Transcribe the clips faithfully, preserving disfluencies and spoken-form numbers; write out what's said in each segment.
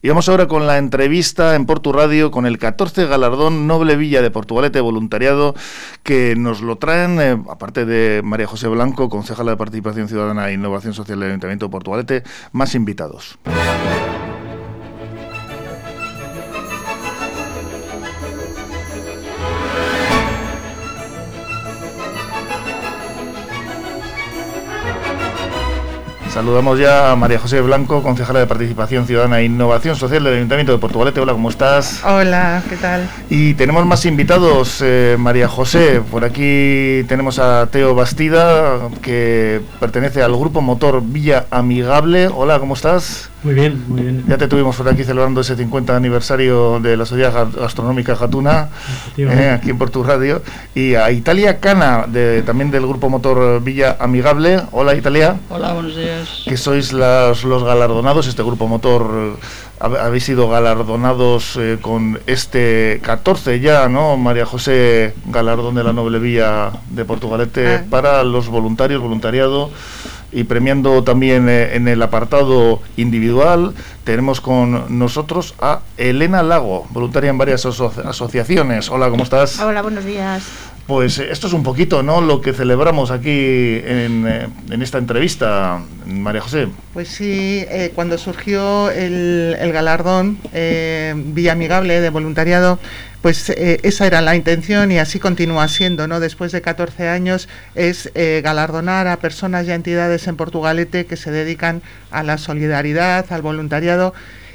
Y vamos ahora con la entrevista en Portu Radio con el catorce Galardón Noble Villa de Portugalete Voluntariado, que nos lo traen, eh, aparte de María José Blanco, concejala de Participación Ciudadana e Innovación Social del Ayuntamiento de Portugalete, más invitados. Saludamos ya a María José Blanco, concejala de Participación Ciudadana e Innovación Social del Ayuntamiento de Portugalete. Hola, ¿cómo estás? Hola, ¿qué tal? Y tenemos más invitados, eh, María José. Por aquí tenemos a Teo Bastida, que pertenece al grupo motor Villa Amigable. Hola, ¿cómo estás? Muy bien, muy bien. Ya te tuvimos por aquí celebrando ese cincuenta aniversario de la Sociedad Gastronómica Jatuna, eh, aquí en Portu Radio. Y a Italia Cana, de, también del grupo motor Villa Amigable. Hola, Italia. Hola, buenos días. Que sois los, los galardonados, este grupo motor, habéis sido galardonados eh, con este catorce ya, ¿no, María José? Galardón de la Noble Villa de Portugalete ah. para los voluntarios, voluntariado, y premiando también eh, en el apartado individual. Tenemos con nosotros a Elena Lago, voluntaria en varias aso- asociaciones. Hola, ¿cómo estás? Hola, buenos días. Pues esto es un poquito, ¿no?, lo que celebramos aquí en, en esta entrevista, María José. Pues sí, eh, cuando surgió el, el galardón eh, Villa Amigable de voluntariado, pues eh, esa era la intención y así continúa siendo, ¿no? Después de catorce años es eh, galardonar a personas y a entidades en Portugalete que se dedican a la solidaridad, al voluntariado.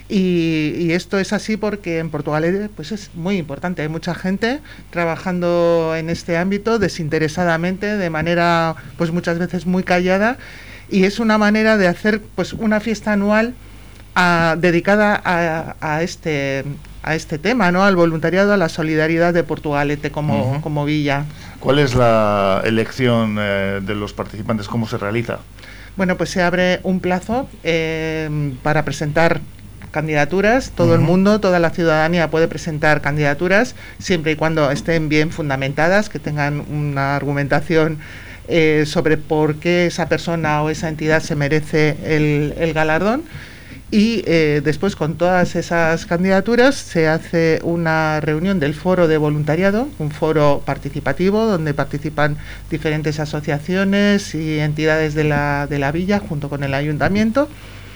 Y, y esto es así porque en Portugalete pues es muy importante, hay mucha gente trabajando en este ámbito desinteresadamente, de manera pues muchas veces muy callada, y es una manera de hacer pues una fiesta anual a, dedicada a, a este a este tema, ¿no?, al voluntariado, a la solidaridad de Portugalete como, uh-huh. como villa. ¿Cuál es la elección eh, de los participantes? ¿Cómo se realiza? Bueno, pues se abre un plazo eh, para presentar candidaturas. Todo uh-huh. el mundo, toda la ciudadanía puede presentar candidaturas, siempre y cuando estén bien fundamentadas, que tengan una argumentación eh, sobre por qué esa persona o esa entidad se merece el, el galardón. Y eh, después, con todas esas candidaturas, se hace una reunión del foro de voluntariado, un foro participativo donde participan diferentes asociaciones y entidades de la, de la villa junto con el ayuntamiento.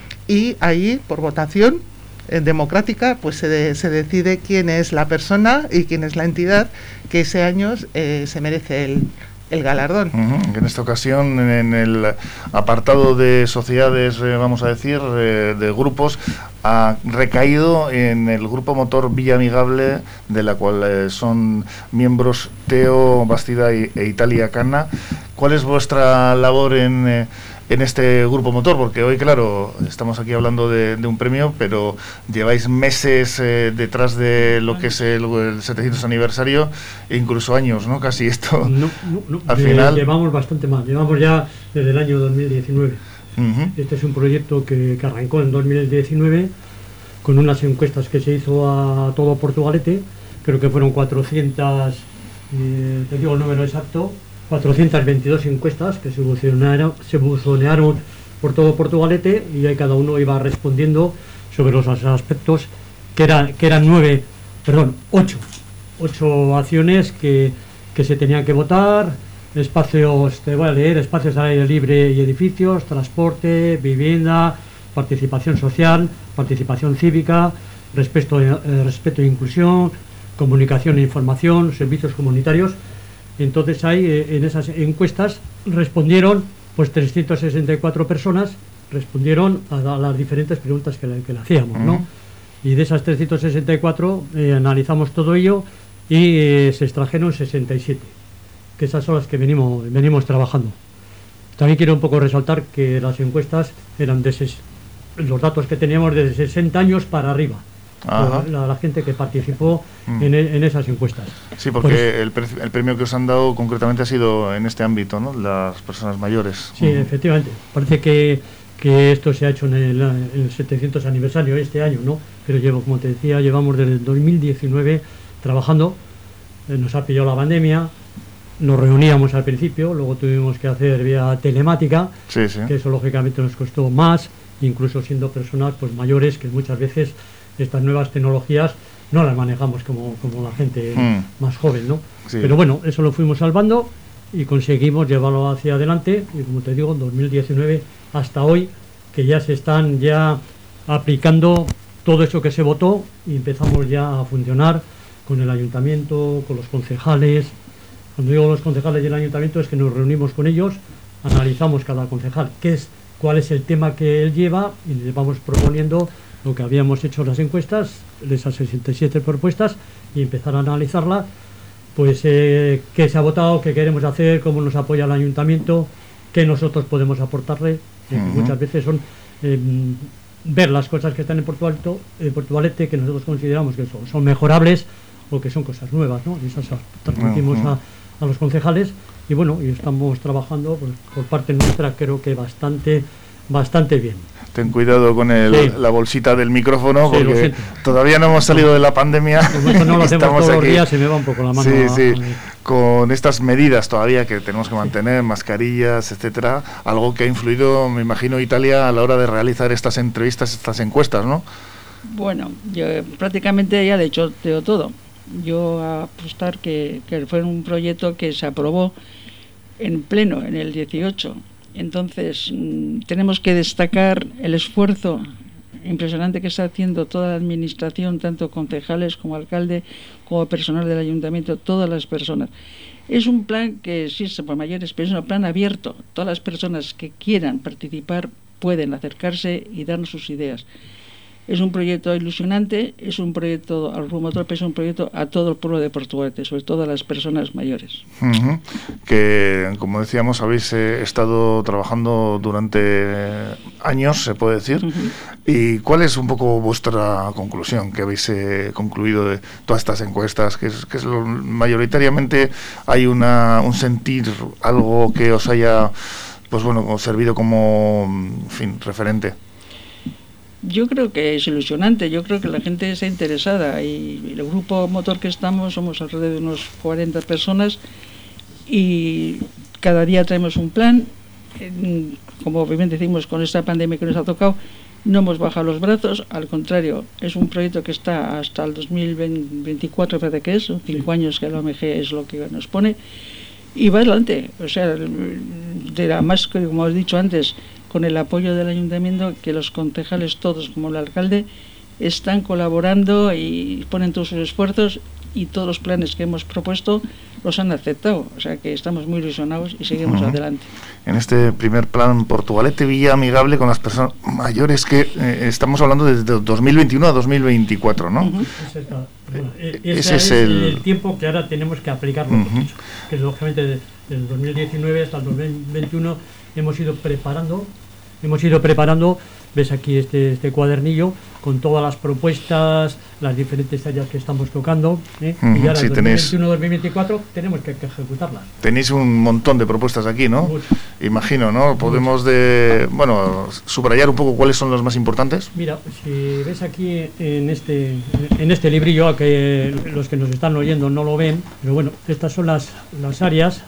Y ahí, por votación eh, democrática, pues se, de, se decide quién es la persona y quién es la entidad que ese año eh, se merece el, el galardón. Uh-huh. En esta ocasión, en el apartado de sociedades, eh, vamos a decir, eh, de grupos, ha recaído en el grupo motor Villa Amigable, de la cual eh, son miembros Teo Bastida e, e Italia Cana. ¿Cuál es vuestra labor en... Eh, en este grupo motor? Porque hoy, claro, estamos aquí hablando de, de un premio, pero lleváis meses eh, detrás de lo que es el, el setecientos aniversario, e incluso años, ¿no? Casi esto. No, no, no. Al de, final... Llevamos bastante más, llevamos ya desde el año dos mil diecinueve. Uh-huh. Este es un proyecto que, que arrancó en dos mil diecinueve con unas encuestas que se hizo a todo Portugalete. Creo que fueron cuatrocientas, eh, te digo el número exacto, cuatrocientas veintidós encuestas que se buzonearon, se buzonearon por todo Portugalete, y ahí cada uno iba respondiendo sobre los aspectos que, era, que eran nueve, perdón, ocho, ocho acciones que, que se tenían que votar: espacios, te voy a leer, espacios al aire libre y edificios, transporte, vivienda, participación social, participación cívica, respeto, eh, respeto e inclusión, comunicación e información, servicios comunitarios. Entonces ahí, eh, en esas encuestas respondieron pues trescientas sesenta y cuatro personas, respondieron a, a las diferentes preguntas que le, que le hacíamos, ¿no? Uh-huh. Y de esas trescientas sesenta y cuatro eh, analizamos todo ello y eh, se extrajeron sesenta y siete, que esas son las que venimos, venimos trabajando. También quiero un poco resaltar que las encuestas eran de ses- los datos que teníamos de sesenta años para arriba. La, la gente que participó mm. en, en esas encuestas. Sí, porque pues, el, pre- el premio que os han dado concretamente ha sido en este ámbito, ¿no?, las personas mayores. Sí, uh-huh. efectivamente. Parece que, que esto se ha hecho en el, el setecientos aniversario este año, ¿no? Pero llevo, como te decía, llevamos desde el dos mil diecinueve trabajando. Eh, nos ha pillado la pandemia, nos reuníamos al principio, luego tuvimos que hacer vía telemática, sí, sí. que eso lógicamente nos costó más, incluso siendo personas pues mayores que muchas veces estas nuevas tecnologías no las manejamos como, como la gente mm. más joven, ¿no? Sí. Pero bueno, eso lo fuimos salvando y conseguimos llevarlo hacia adelante, y como te digo, en dos mil diecinueve hasta hoy, que ya se están ya aplicando todo eso que se votó, y empezamos ya a funcionar con el ayuntamiento, con los concejales. Cuando digo los concejales y el ayuntamiento es que nos reunimos con ellos, analizamos cada concejal qué es, cuál es el tema que él lleva, y les vamos proponiendo lo que habíamos hecho en las encuestas, esas sesenta y siete propuestas, y empezar a analizarla, pues eh, qué se ha votado, qué queremos hacer, cómo nos apoya el ayuntamiento, qué nosotros podemos aportarle, eh, uh-huh. que muchas veces son eh, ver las cosas que están en Portugalete, en Portugalete, que nosotros consideramos que son, son mejorables o que son cosas nuevas, ¿no? Y esas transmitimos uh-huh. a, a los concejales, y bueno, y estamos trabajando por, por parte nuestra, creo que bastante, bastante bien. Ten cuidado con el, sí. la bolsita del micrófono, sí, porque todavía no hemos salido de la pandemia. Como no lo hacemos todos aquí. Los días, se me va un poco la mano. Sí, a, sí. A... Con estas medidas todavía que tenemos que mantener, sí. mascarillas, etcétera, algo que ha influido, me imagino, Italia a la hora de realizar estas entrevistas, estas encuestas, ¿no? Bueno, yo prácticamente ya le he hecho todo. Yo a apostar que, que fue un proyecto que se aprobó en pleno, en el dieciocho. Entonces, mmm, tenemos que destacar el esfuerzo impresionante que está haciendo toda la administración, tanto concejales como alcalde, como personal del ayuntamiento, todas las personas. Es un plan que existe por mayores, pero es un plan abierto. Todas las personas que quieran participar pueden acercarse y darnos sus ideas. Es un proyecto ilusionante, es un proyecto al promotor, pero es un proyecto a todo el pueblo de Portugalete, sobre todo a las personas mayores. Uh-huh. Que, como decíamos, habéis eh, estado trabajando durante eh, años, se puede decir. Uh-huh. ¿Y cuál es un poco vuestra conclusión que habéis eh, concluido de todas estas encuestas? Que es, que es lo, mayoritariamente hay una, un sentir, algo que os haya, pues bueno, servido como, en fin, referente. Yo creo que es ilusionante, yo creo que la gente está interesada, y el grupo motor que estamos somos alrededor de unos cuarenta personas, y cada día traemos un plan. Como bien decimos, con esta pandemia que nos ha tocado, no hemos bajado los brazos, al contrario, es un proyecto que está hasta el dos mil veinticuatro, parece que es, son cinco sí. años que la O M G es lo que nos pone, y va adelante. O sea, de la más, como os he dicho antes, con el apoyo del ayuntamiento, que los concejales todos, como el alcalde, están colaborando y ponen todos sus esfuerzos, y todos los planes que hemos propuesto los han aceptado. O sea que estamos muy ilusionados y seguimos uh-huh. adelante. En este primer plan Portugalete Villa Amigable con las personas mayores, que eh, estamos hablando desde dos mil veintiuno a dos mil veinticuatro, ¿no? Uh-huh. Ese, bueno, eh, ese es, es el... el tiempo que ahora tenemos que aplicarlo, uh-huh. que lógicamente desde el dos mil diecinueve hasta el dos mil veintiuno hemos ido preparando, hemos ido preparando, ves aquí este, este cuadernillo con todas las propuestas, las diferentes áreas que estamos tocando, ¿eh? uh-huh, y ahora sí, en dos mil veintiuno dos mil veinticuatro tenemos que, que ejecutarlas. Tenéis un montón de propuestas aquí, ¿no? Mucho. Imagino, ¿no? Podemos de, bueno, subrayar un poco cuáles son las más importantes. Mira, si ves aquí en este en este librillo, que los que nos están oyendo no lo ven, pero bueno, estas son las, las áreas.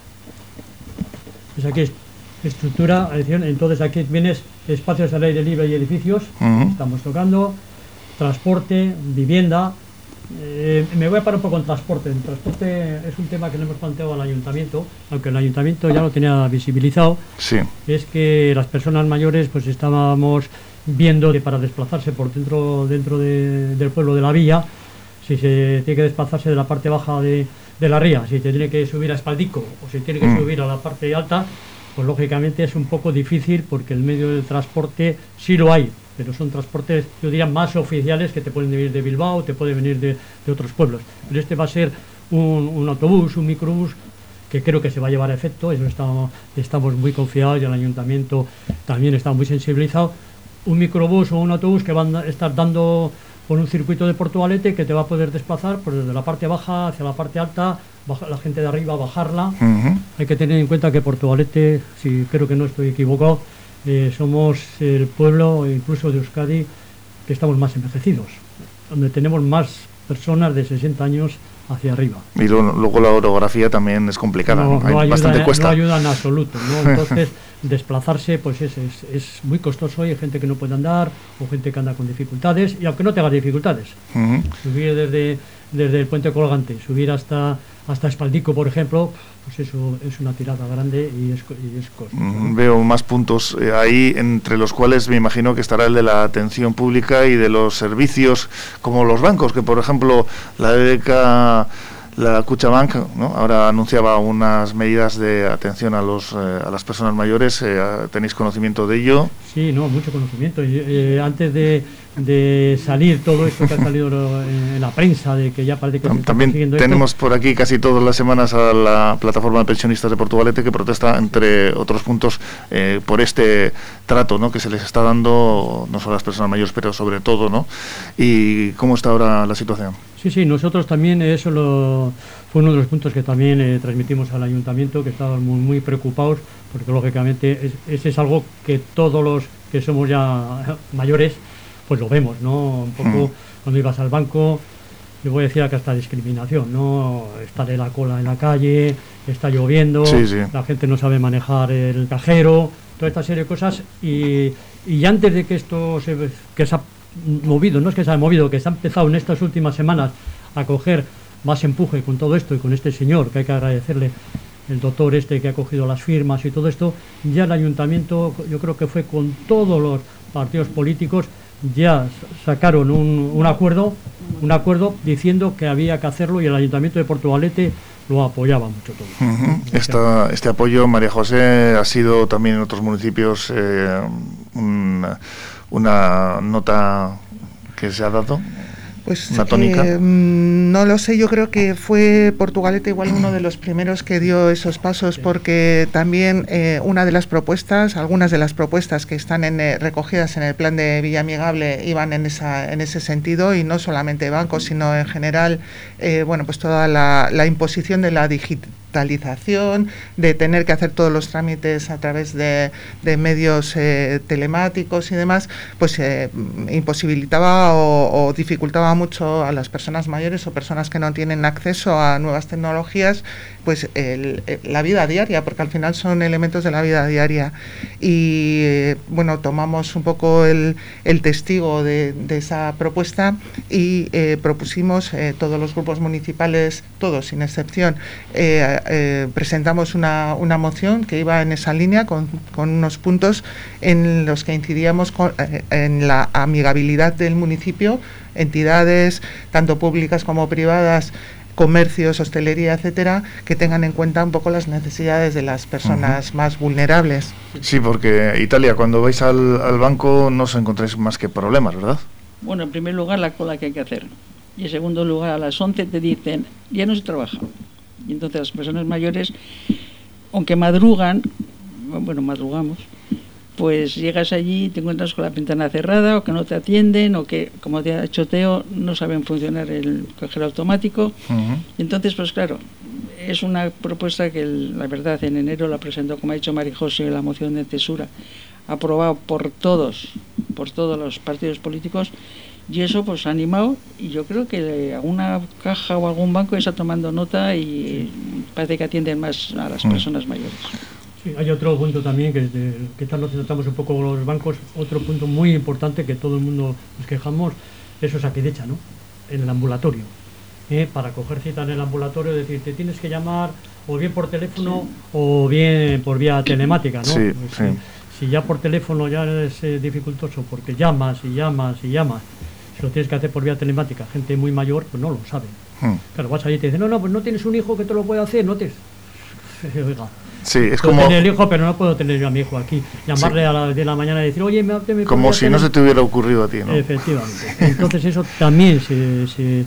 Ves aquí estructura, entonces aquí vienes espacios al aire libre y edificios, uh-huh. estamos tocando, transporte, vivienda. Eh, me voy a parar un poco en transporte. El transporte es un tema que le hemos planteado al ayuntamiento, aunque el ayuntamiento ya lo tenía visibilizado. Sí. Es que las personas mayores, pues estábamos viendo que para desplazarse por dentro dentro de, del pueblo de la villa, si se tiene que desplazarse de la parte baja de, de la ría, si se tiene que subir a Espaldico o si tiene que uh-huh. subir a la parte alta, pues lógicamente es un poco difícil, porque el medio de transporte sí lo hay, pero son transportes, yo diría, más oficiales, que te pueden venir de Bilbao, te pueden venir de, de otros pueblos. Pero este va a ser un, un autobús, un microbús, que creo que se va a llevar a efecto, eso estamos, estamos muy confiados, y el ayuntamiento también está muy sensibilizado. Un microbús o un autobús que van a estar dando por un circuito de Portugalete, que te va a poder desplazar pues desde la parte baja hacia la parte alta, baja, la gente de arriba bajarla. Uh-huh. Hay que tener en cuenta que Portugalete, si creo que no estoy equivocado, eh, somos el pueblo, incluso de Euskadi, que estamos más envejecidos, donde tenemos más personas de sesenta años hacia arriba. Y lo, luego la orografía también es complicada, no, ¿no? Hay no ayuda, bastante cuesta. No ayuda en absoluto, ¿no? Entonces, desplazarse pues es, es, es muy costoso, y hay gente que no puede andar, o gente que anda con dificultades, y aunque no tenga dificultades, uh-huh. subir desde, desde el puente colgante, subir hasta, hasta Espaldico, por ejemplo, pues eso es una tirada grande y es, y es costoso, ¿no? Veo más puntos eh, ahí, entre los cuales me imagino que estará el de la atención pública y de los servicios como los bancos, que por ejemplo la B B K, la Kutxabank, ¿no? Ahora anunciaba unas medidas de atención a los eh, a las personas mayores. Eh, ¿Tenéis conocimiento de ello? Sí, no, mucho conocimiento. Y, eh, antes de, de salir todo esto que ha salido en, en la prensa, de que ya parece que Tam, también tenemos esto por aquí casi todas las semanas a la plataforma de pensionistas de Portugalete, que protesta, entre otros puntos, eh, por este trato, ¿no?, que se les está dando no solo a las personas mayores, pero sobre todo, ¿no? ¿Y cómo está ahora la situación? Sí, sí, nosotros también, eso lo, fue uno de los puntos que también eh, transmitimos al ayuntamiento, que estaban muy, muy preocupados, porque lógicamente es, ese es algo que todos los que somos ya mayores, pues lo vemos, ¿no? Un poco mm. cuando ibas al banco, le voy a decir que hasta discriminación, ¿no? Está de la cola en la calle, está lloviendo, sí, sí. la gente no sabe manejar el cajero, toda esta serie de cosas, y, y antes de que esto se, que se ha movido, no es que se ha movido, que se ha empezado en estas últimas semanas a coger más empuje con todo esto, y con este señor, que hay que agradecerle, el doctor este que ha cogido las firmas y todo esto, ya el ayuntamiento, yo creo que fue con todos los partidos políticos, ya sacaron un, un acuerdo, un acuerdo diciendo que había que hacerlo, y el ayuntamiento de Portugalete lo apoyaba mucho todo. Uh-huh. Esta, este apoyo, María José, ha sido también en otros municipios eh, una, una nota que se ha dado. Pues una tónica. Eh, no lo sé, yo creo que fue Portugalete igual uno de los primeros que dio esos pasos, porque también eh, una de las propuestas, algunas de las propuestas que están en, eh, recogidas en el plan de Villa Amigable iban en esa en ese sentido, y no solamente bancos, sino en general, eh, bueno, pues toda la, la imposición de la digitalización, de tener que hacer todos los trámites a través de, de medios eh, telemáticos y demás, pues eh, imposibilitaba o, o dificultaba mucho a las personas mayores o personas que no tienen acceso a nuevas tecnologías, pues el, el, la vida diaria, porque al final son elementos de la vida diaria. Y eh, bueno, tomamos un poco el, el testigo de, de esa propuesta, y eh, propusimos eh, todos los grupos municipales, todos sin excepción, eh, eh, presentamos una, una moción que iba en esa línea, con, con unos puntos en los que incidíamos con, eh, en la amigabilidad del municipio, entidades tanto públicas como privadas, comercios, hostelería, etcétera, que tengan en cuenta un poco las necesidades de las personas uh-huh. más vulnerables. Sí, porque Italia, cuando vais al, al banco no os encontráis más que problemas, ¿verdad? Bueno, en primer lugar la cola que hay que hacer, y en segundo lugar a las once te dicen ya no se trabaja, y entonces las personas mayores, aunque madrugan, bueno, madrugamos, pues llegas allí y te encuentras con la ventana cerrada, o que no te atienden, o que, como te ha dicho Teo, no saben funcionar el cajero automático. Uh-huh. Entonces, pues claro, es una propuesta que el, la verdad en enero la presentó, como ha dicho María José, la moción de censura, aprobado por todos, por todos los partidos políticos, y eso pues ha animado, y yo creo que alguna caja o algún banco está tomando nota, y parece que atienden más a las uh-huh. personas mayores. Sí, hay otro punto también, que, de, que tal nos tratamos un poco con los bancos, otro punto muy importante que todo el mundo nos quejamos, eso es Aquidecha, ¿no? En el ambulatorio. ¿eh? Para coger cita en el ambulatorio, es decir, te tienes que llamar o bien por teléfono sí. o bien por vía telemática, ¿no? Sí, pues, sí. Si ya por teléfono ya es eh, dificultoso, porque llamas y llamas y llamas, si lo tienes que hacer por vía telemática, gente muy mayor, pues no lo sabe. Hmm. Claro, vas allí y te dicen, no, no, pues no tienes un hijo que te lo pueda hacer, no te... Oiga. Sí, es puedo como tener el hijo, pero no puedo tener yo a mi hijo aquí. Llamarle sí. a la de la mañana y decir, oye, me, me como si tener... no se te hubiera ocurrido a ti, ¿no? Efectivamente. Entonces eso también se, se,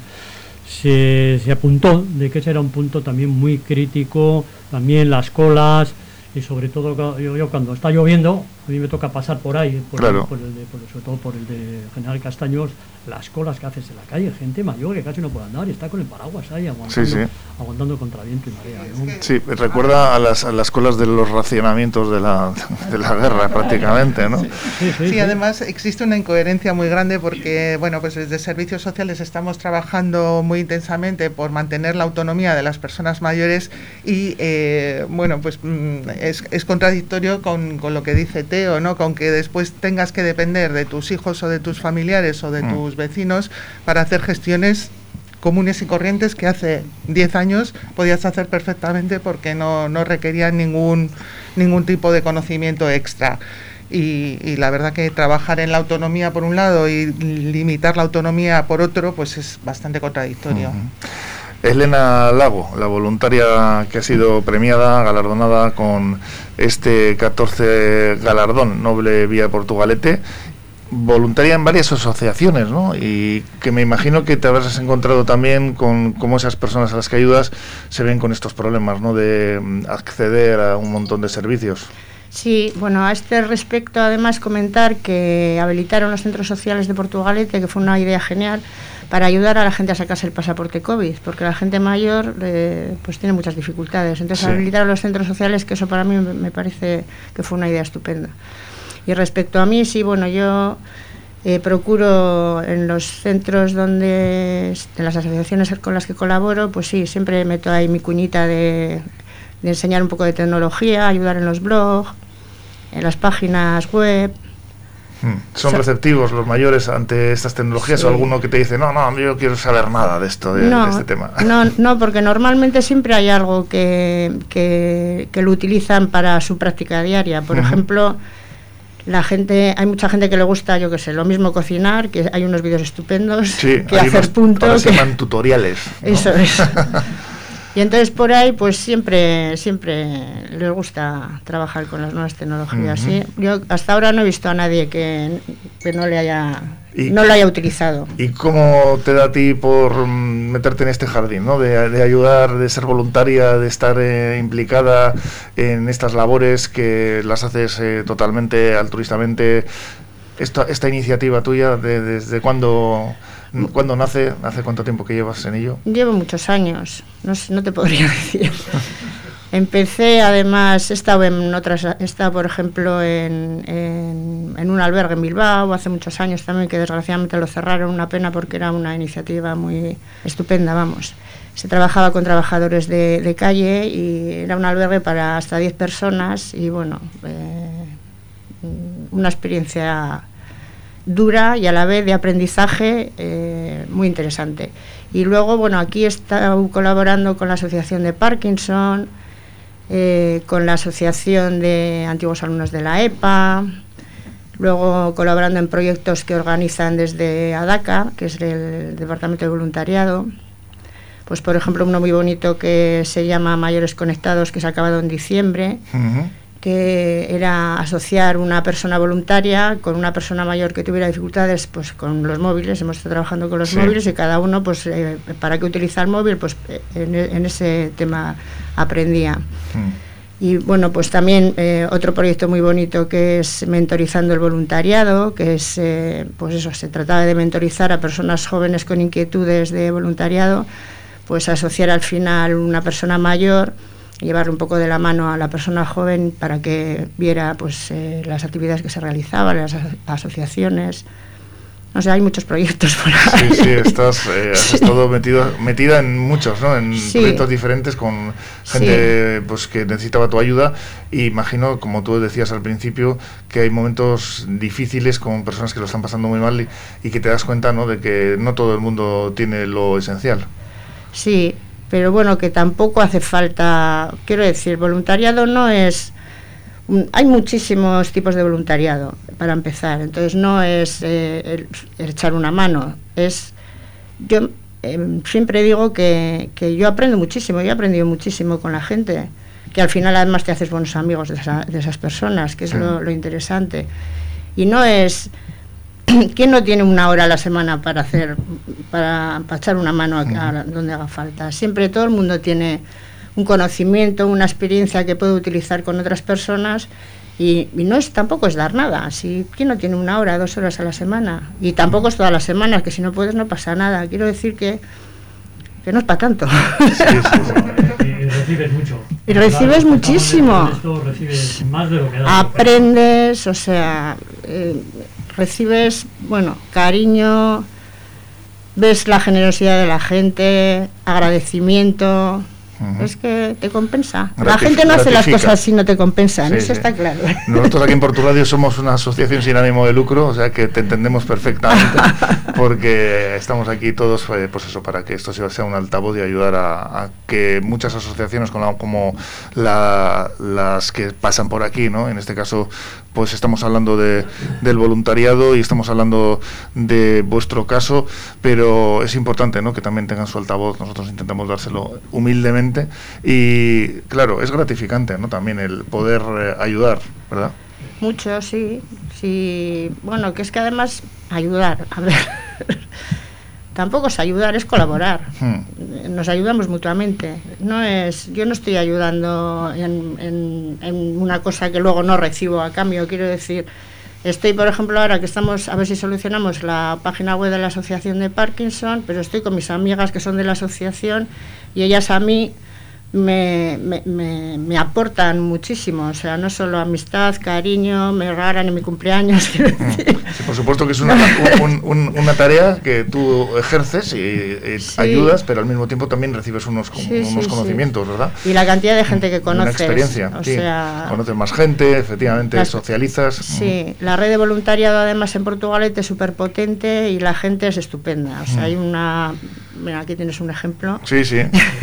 se, se apuntó de que ese era un punto también muy crítico, también las colas, y sobre todo yo, yo cuando está lloviendo, A mí me toca pasar por ahí, por, claro. el, por el de, por, sobre todo por el de General Castaños, las colas que haces en la calle, gente mayor que casi no puede andar y está con el paraguas ahí aguantando, sí, sí. aguantando contra viento y marea, ¿no? Sí, recuerda a las, a las colas de los racionamientos de la, de la guerra prácticamente, ¿no? Sí, sí, sí, sí, además existe una incoherencia muy grande porque, bueno, pues desde servicios sociales estamos trabajando muy intensamente por mantener la autonomía de las personas mayores y, eh, bueno, pues es, es contradictorio con, con lo que dice Teo, ¿no? Con que después tengas que depender de tus hijos o de tus familiares o de mm. tus vecinos para hacer gestiones comunes y corrientes que hace diez años podías hacer perfectamente porque no, no requerían ningún, ningún tipo de conocimiento extra. Y, y la verdad que trabajar en la autonomía por un lado y limitar la autonomía por otro, pues es bastante contradictorio. Uh-huh. Elena Lago, la voluntaria que ha sido premiada, galardonada con este catorce galardón Noble Vía Portugalete, voluntaria en varias asociaciones, ¿no? Y que me imagino que te habrás encontrado también con cómo esas personas a las que ayudas se ven con estos problemas, ¿no? De acceder a un montón de servicios. Sí, bueno, a este respecto además comentar que habilitaron los centros sociales de Portugalete, que fue una idea genial, para ayudar a la gente a sacarse el pasaporte COVID, porque la gente mayor eh, pues tiene muchas dificultades. Entonces sí. habilitaron los centros sociales, que eso para mí me parece que fue una idea estupenda. Y respecto a mí, sí, bueno, yo eh, procuro en los centros donde, en las asociaciones con las que colaboro, pues sí, siempre meto ahí mi cuñita de, de enseñar un poco de tecnología, ayudar en los blogs, en las páginas web. Hmm. ¿Son receptivos los mayores ante estas tecnologías sí. o alguno que te dice, no, no, yo no quiero saber nada de esto, de, no, de este tema? No, no, porque normalmente siempre hay algo que, que, que lo utilizan para su práctica diaria. Por uh-huh. ejemplo, la gente, hay mucha gente que le gusta, yo qué sé, lo mismo cocinar, que hay unos vídeos estupendos, sí, que hacer puntos. Se llaman tutoriales, ¿no? Eso es. Y entonces por ahí pues siempre siempre les gusta trabajar con las nuevas tecnologías. Uh-huh. ¿Sí? Yo hasta ahora no he visto a nadie que, que no le haya y, no lo haya utilizado. ¿Y cómo te da a ti por meterte en este jardín, ¿no? de, de ayudar, de ser voluntaria, de estar eh, implicada en estas labores que las haces eh, totalmente altruistamente? Esta, esta iniciativa tuya, de, ¿desde cuándo, cuándo nace? ¿Hace cuánto tiempo que llevas en ello? Llevo muchos años, no, no te podría decir. Empecé, además, he estado en otras, he estado, por ejemplo, en, en, en un albergue en Bilbao hace muchos años también, que desgraciadamente lo cerraron, una pena porque era una iniciativa muy estupenda, vamos. Se trabajaba con trabajadores de, de calle y era un albergue para hasta diez personas y, bueno, eh, una experiencia dura y a la vez de aprendizaje eh, muy interesante. Y luego, bueno, aquí he estado colaborando con la Asociación de Parkinson, eh, con la Asociación de Antiguos Alumnos de la E P A, luego colaborando en proyectos que organizan desde ADACA, que es el Departamento de Voluntariado. Pues, por ejemplo, uno muy bonito que se llama Mayores Conectados, que se ha acabado en diciembre, uh-huh. que era asociar una persona voluntaria con una persona mayor que tuviera dificultades pues con los móviles. Hemos estado trabajando con los sí. móviles y cada uno pues eh, para qué utiliza el móvil, pues en, en ese tema aprendía. Mm. Y bueno, pues también eh, otro proyecto muy bonito que es Mentorizando el Voluntariado, que es eh, pues eso, se trataba de mentorizar a personas jóvenes con inquietudes de voluntariado, pues asociar al final una persona mayor, llevarle un poco de la mano a la persona joven para que viera pues eh, las actividades que se realizaban, las as- asociaciones. No sé, hay muchos proyectos por ahí. Sí, sí, estás, eh, has sí. estado metido, metida en muchos, ¿no? En sí. proyectos diferentes con gente sí. pues que necesitaba tu ayuda. Y imagino, como tú decías al principio, que hay momentos difíciles con personas que lo están pasando muy mal y, y que te das cuenta, ¿no? De que no todo el mundo tiene lo esencial. Sí, pero bueno, que tampoco hace falta, quiero decir, voluntariado no es, hay muchísimos tipos de voluntariado para empezar, entonces no es eh, el, el echar una mano, es, yo eh, siempre digo que, que yo aprendo muchísimo, yo he aprendido muchísimo con la gente, que al final además te haces buenos amigos de, esa, de esas personas, que es sí. lo, lo interesante, y no es... ¿Quién no tiene una hora a la semana para hacer, para, para echar una mano a, a donde haga falta? Siempre todo el mundo tiene un conocimiento, una experiencia que puede utilizar con otras personas Y, y no es tampoco es dar nada. Si ¿quién no tiene una hora, dos horas a la semana? Y tampoco es todas las semanas, que si no puedes no pasa nada. Quiero decir que, que no es para tanto. Sí, sí, sí. Y recibes mucho. Y recibes claro, muchísimo. Esto recibes más de lo que das. Aprendes, o sea, eh, recibes, bueno, cariño, ves la generosidad de la gente, agradecimiento. Uh-huh. Es que te compensa. Gratif- la gente no hace las cosas si no te compensan, sí, eso sí. Está claro. Nosotros aquí en Porturadio somos una asociación sin ánimo de lucro, o sea que te entendemos perfectamente, porque estamos aquí todos, eh, pues eso, para que esto sea un altavoz y ayudar a, a que muchas asociaciones con la, como la, las que pasan por aquí, ¿no? En este caso, pues estamos hablando de, del voluntariado y estamos hablando de vuestro caso, pero es importante, ¿no?, que también tengan su altavoz. Nosotros intentamos dárselo humildemente y, claro, es gratificante, ¿no?, también el poder eh, ayudar, ¿verdad? Mucho, sí, sí. Bueno, que es que además ayudar, a ver, tampoco es ayudar, es colaborar. Hmm. Nos ayudamos mutuamente. No es, yo no estoy ayudando en, en, en una cosa que luego no recibo a cambio. Quiero decir, estoy, por ejemplo, ahora que estamos a ver si solucionamos la página web de la asociación de Parkinson, pero estoy con mis amigas que son de la asociación y ellas a mí me, me, me, me aportan muchísimo, o sea, no solo amistad, cariño, me regalan en mi cumpleaños. Sí, por supuesto que es una, un, un, una tarea que tú ejerces y, y sí. ayudas, pero al mismo tiempo también recibes unos, sí, unos sí, conocimientos, sí. ¿verdad? Y la cantidad de gente que conoces. Una experiencia, o sí. sea, conoces más gente, efectivamente, las, socializas. Sí, la red de voluntariado además en Portugalete es súper potente y la gente es estupenda, o sea, mm. hay una... Mira, aquí tienes un ejemplo. Sí, sí.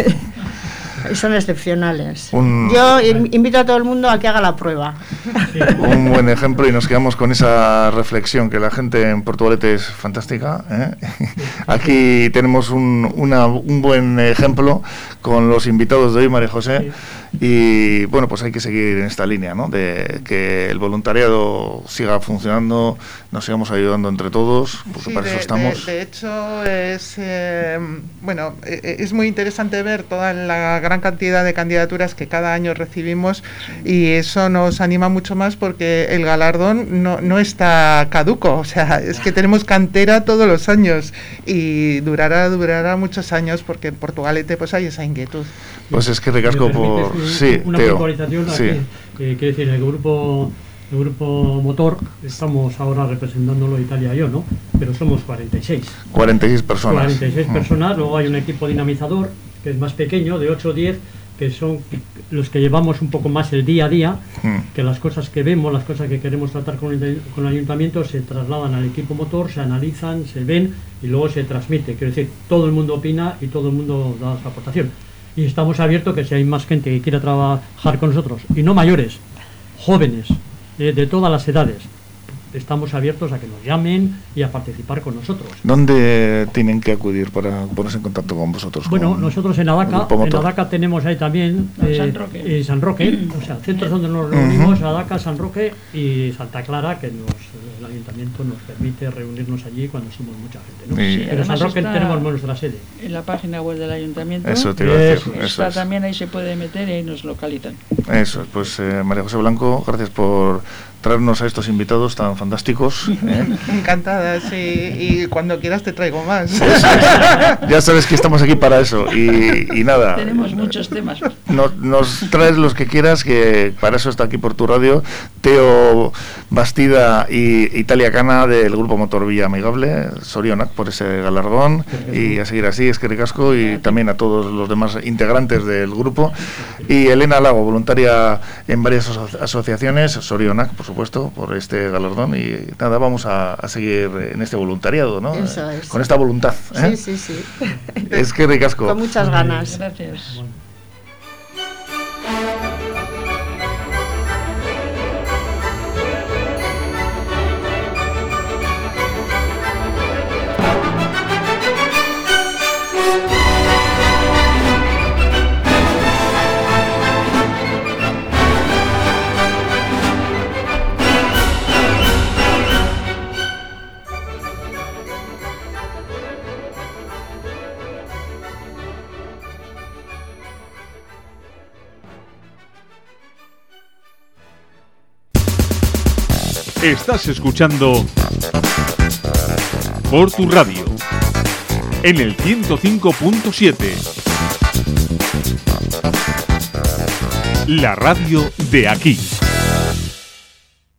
Son excepcionales. Un, Yo invito a todo el mundo a que haga la prueba. Un buen ejemplo, y nos quedamos con esa reflexión, que la gente en Portugalete es fantástica, ¿eh? Aquí tenemos un, una, un buen ejemplo con los invitados de hoy, María José, y bueno, pues hay que seguir en esta línea, ¿no?, de que el voluntariado siga funcionando, nos sigamos ayudando entre todos, porque sí, para de, eso estamos. De, de hecho, es eh, bueno, es muy interesante ver toda la gran cantidad de candidaturas que cada año recibimos, y eso nos anima mucho más porque el galardón no, no está caduco, o sea, es que tenemos cantera todos los años y durará durará muchos años, porque en Portugalete pues hay esa inquietud. Pues es que recasco por... Un, sí, una Teo. puntualización aquí, sí. eh, quiere decir, el grupo... El grupo motor, estamos ahora representándolo Italia y yo, ¿no? Pero somos cuarenta y seis. cuarenta y seis personas. cuarenta y seis mm. personas, luego hay un equipo dinamizador, que es más pequeño, de ocho o diez, que son los que llevamos un poco más el día a día, mm. que las cosas que vemos, las cosas que queremos tratar con el, con el ayuntamiento, se trasladan al equipo motor, se analizan, se ven y luego se transmite. Quiero decir, todo el mundo opina y todo el mundo da su aportación. Y estamos abiertos que si hay más gente que quiera trabajar con nosotros, y no mayores, jóvenes, de, de todas las edades, estamos abiertos a que nos llamen y a participar con nosotros. ¿Dónde tienen que acudir para ponerse en contacto con vosotros? Bueno, con nosotros en Adaca, en Adaca tenemos ahí también eh, San Roque, eh, San Roque o sea, centros donde nos reunimos, uh-huh. Adaca, San Roque y Santa Clara, que nos, el ayuntamiento nos permite reunirnos allí cuando somos mucha gente, ¿no? Sí, pero San Roque tenemos nuestra sede. En la página web del ayuntamiento. Eso te iba a decir. Está, eso es. También ahí se puede meter y ahí nos localizan. Eso, pues eh, María José Blanco, gracias por traernos a estos invitados tan fantásticos. ¿eh? Encantada, sí, y cuando quieras te traigo más. Sí, sí. Ya sabes que estamos aquí para eso, y, y nada. Tenemos muchos temas. Nos, nos traes los que quieras, que para eso está aquí por tu radio. Teo Bastida y Italia Cana del Grupo Motor Villa Amigable, Sorionak por ese galardón, y a seguir así, es que ricasco, y también a todos los demás integrantes del grupo. Y Elena Lago, voluntaria en varias aso- asociaciones, Sorionak, por supuesto, por este galardón, y nada, vamos a, a seguir en este voluntariado, ¿no? Eso es. Con esta voluntad, ¿eh? Sí, sí, sí. Es que ricasco. Con muchas ganas. Gracias. Estás escuchando Por Tu Radio en el ciento cinco punto siete. La radio de aquí.